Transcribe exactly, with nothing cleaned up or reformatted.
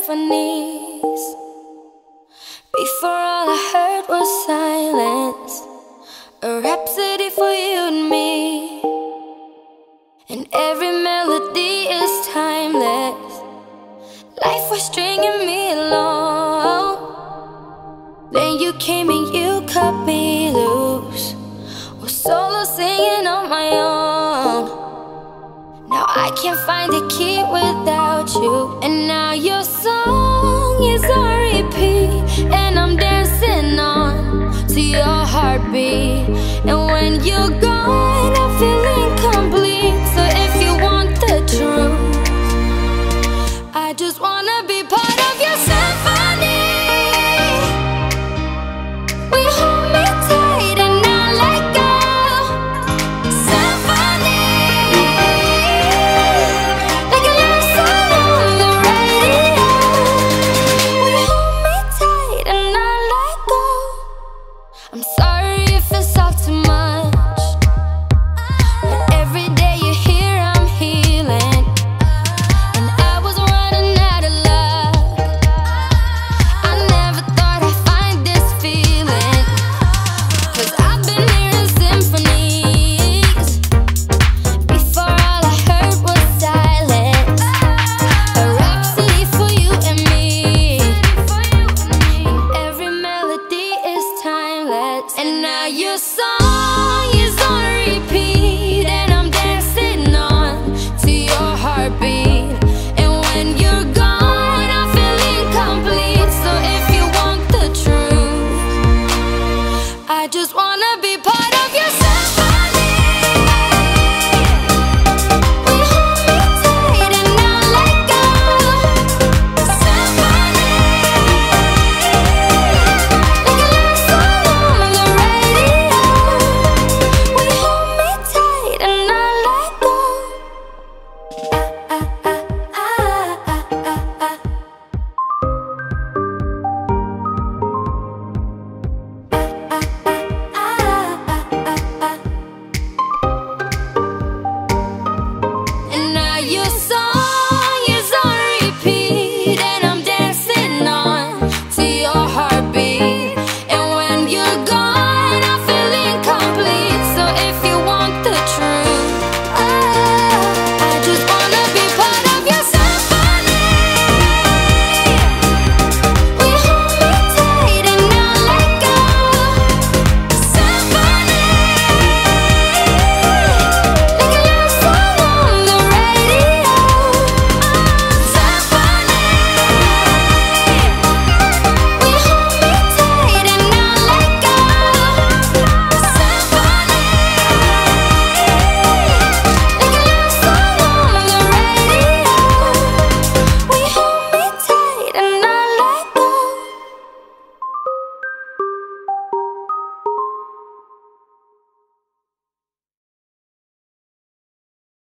symphonies. Before all I heard was silence, a rhapsody for you and me. And every melody is timeless. Life was stringing me along. Then you came and you cut me loose, was solo singing on my own. Now I can't find the key without you.